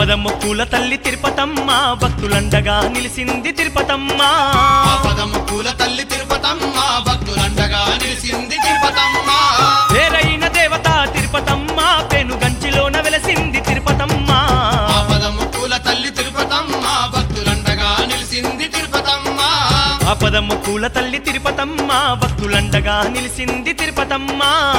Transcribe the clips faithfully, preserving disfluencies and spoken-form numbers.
ఆపద మొక్కుల తల్లి తిరుపతమ్మ భక్తులండగా నిలిసింది తిరుపతమ్మ ఆపద మొక్కుల తల్లి తిరుపతమ్మ భక్తులండగా నిలిసింది తిరుపతమ్మ పేరైన దేవత తిరుపతమ్మ పెనుగంచిలోన వెలసింది తిరుపతమ్మ ఆపద మొక్కుల తల్లి తిరుపతమ్మ భక్తులండగా నిలిసింది తిరుపతమ్మ ఆపద మొక్కుల తల్లి తిరుపతమ్మ భక్తులండగా నిలిసింది తిరుపతమ్మ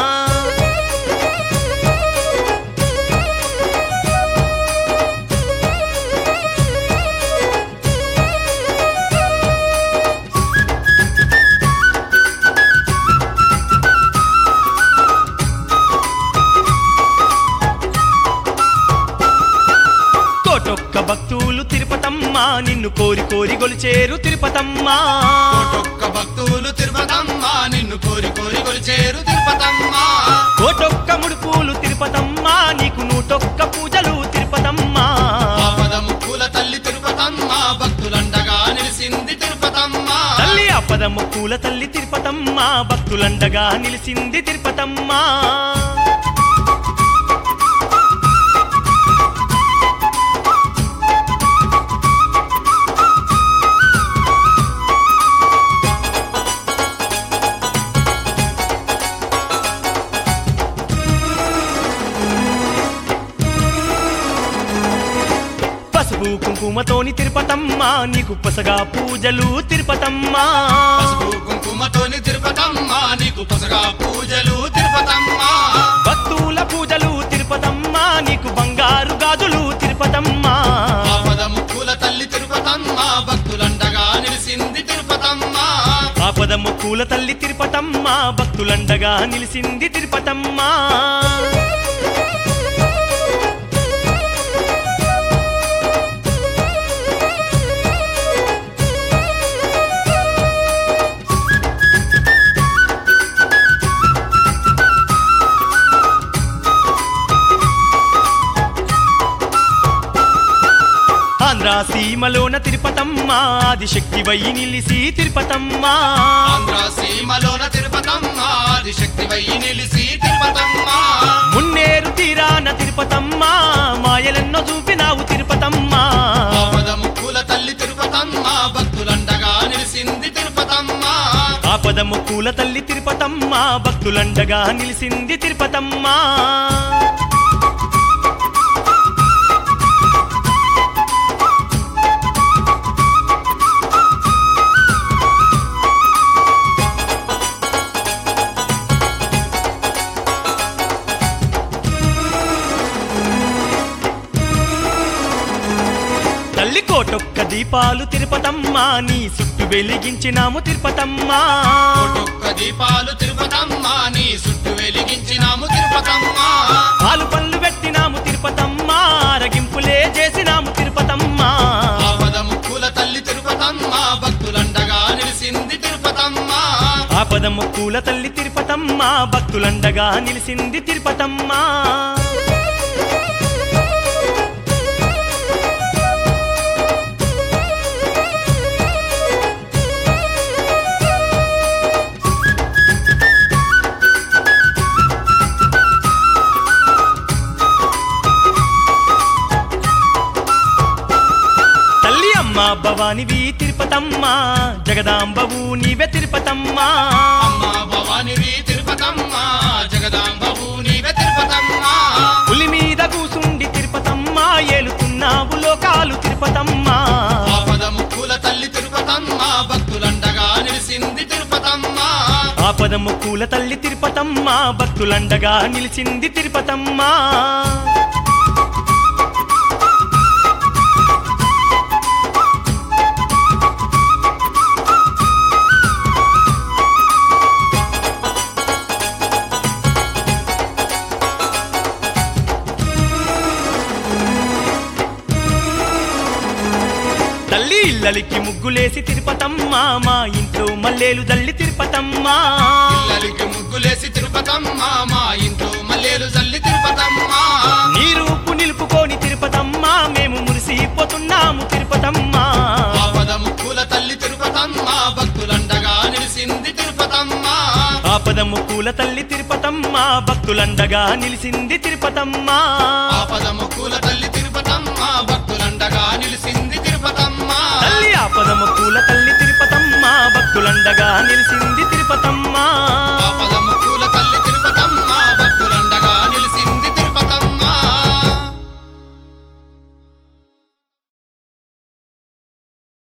కోటొక్క భక్తులు తిరుపతమ్మ నిన్ను కోరి కోరి గొలిచేరు తిరుపతమ్మ కోటొక్క భక్తులు తిరుపతమ్మ నిన్ను కోరి కోరి కొలిచేరు తిరుపతమ్మ కోటొక్క ముడుపులు తిరుపతమ్మ నీకు నూటొక్క పూజలు తిరుపతమ్మ ఆపద మొక్కుల తల్లి తిరుపతమ్మ భక్తులండగా నిలిసింది తిరుపతమ్మ తల్లి ఆపద మొక్కుల తల్లి తిరుపతమ్మ భక్తులండగా నిలిసింది తిరుపతమ్మ పసుపు కుంకుమతోని తిరుపతమ్మ నీకు పసగా పూజలు తిరుపతమ్మ పసుపు కుంకుమతోని తిరుపతమ్మ నీకు పసగా పూజలు తిరుపతమ్మ భక్తుల పూజలు తిరుపతమ్మ నీకు బంగారు గాజులు తిరుపతమ్మ ఆపద మొక్కుల తల్లి తిరుపతమ్మ భక్తులండగా నిలిసింది తిరుపతమ్మ ఆపద మొక్కుల తల్లి తిరుపతమ్మ భక్తులండగా నిలిసింది తిరుపతమ్మ ఆంధ్ర సీమలోన తిరుపతమ్మ ఆదిశక్తి వై నిలిసి తిరుపతమ్మ ఆంధ్ర సీమలోన తిరుపతమ్మ ఆదిశక్తి వై నిలిసి తిరుపతమ్మ మున్నేరు తీరాన తిరుపతమ్మ మాయలెన్నో చూపినావు తిరుపతమ్మ ఆపద మొక్కుల తల్లి తిరుపతమ్మ భక్తులండగా నిలిసింది తిరుపతమ్మ ఆపద మొక్కుల తల్లి తిరుపతమ్మ భక్తులండగా నిలిసింది తిరుపతమ్మ తల్లి కోటొక్క దీపాలు తిరుపతమ్మ నీ చుట్టూ వెలిగించినాము తిరుపతమ్మ కోటొక్క దీపాలు తిరుపతమ్మ నీ చుట్టూ వెలిగించినాము తిరుపతమ్మ పాలు పళ్ళు పెట్టినాము తిరుపతమ్మ రగింపులే చేసినాము తిరుపతమ్మ ఆపద మొక్కుల తల్లి తిరుపతమ్మ భక్తులండగా నిలిసింది తిరుపతమ్మ ఆపద మొక్కుల తల్లి తిరుపతమ్మ భక్తులండగా నిలిసింది తిరుపతమ్మ తల్లి అమ్మ భవానివి తిరుపతమ్మ జగదాంబవు నీవే తిరుపతమ్మ అమ్మ భవానివి తిరుపతమ్మ జగదాంబవు నీవే తిరుపతమ్మ పులి మీద కూసుండి తిరుపతమ్మ ఏలుతున్నావు లోకాలు తిరుపతమ్మ ఆపద మొక్కుల తల్లి తిరుపతమ్మ భక్తులండగా నిలిసింది తిరుపతమ్మ ఆపద మొక్కుల తల్లి తిరుపతమ్మ భక్తులండగా నిలిచింది తిరుపతమ్మ తల్లి ఇల్లలికి ముగ్గులేసి తిరుపతమ్మ మా ఇంట్లో మల్లేలు దల్లి తిరుపతమ్మ పిల్లలకి ముగ్గులేసి తిరుపతమ్మ మా ఇంట్లో మల్లేలు జల్లి తిరుపతమ్మ నీ రూపు నిలుపుకొని తిరుపతమ్మ మేము మురిసిపోతున్నాము తిరుపతమ్మ ఆపద మొక్కుల తల్లి తిరుపతమ్మ భక్తులండగా నిలిసింది తిరుపతమ్మ ఆపద మొక్కుల తల్లి తిరుపతమ్మ భక్తులండగా నిలిసింది తిరుపతమ్మ ఆపద మొక్కుల తల్లి తిరుపతమ్మ నిలిసింది తిరుపతమ్మ